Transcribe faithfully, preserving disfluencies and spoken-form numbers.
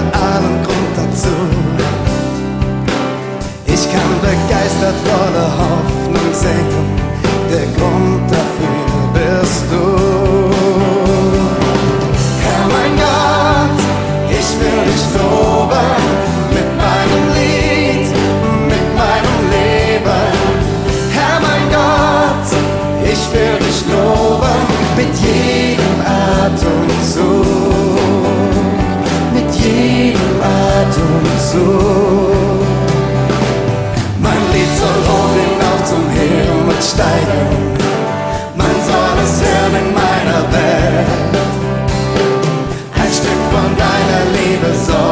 allen Grund dazu. Ich kann begeistert voller Hoffnung singen, der Grund dafür bist du. Herr mein Gott, ich will dich loben, mit meinem Lied, mit meinem Leben. Herr mein Gott, ich will dich loben, mit jedem Atemzug, mit jedem Atemzug.